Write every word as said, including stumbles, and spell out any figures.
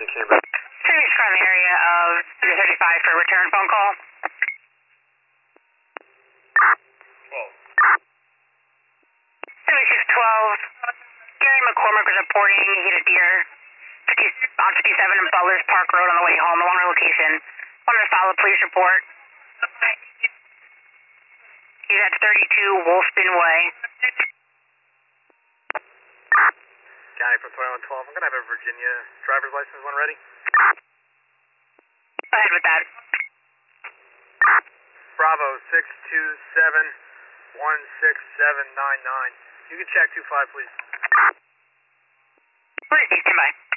Canberra. Search from the area of thirty-five for a return phone call. twelve. seventy-six twelve. Gary McCormick was reporting he hit a deer fifty, on fifty-seven in Butler's Park Road on the way home, the wrong location. Wanted to file a police report. He's at thirty-two Wolfston Way. County from twenty-one twelve. I'm going to have a Virginia driver's license when ready. Go ahead with that. Bravo six two seven one six seven nine nine. You can check two five, please. Where is he? Stand by.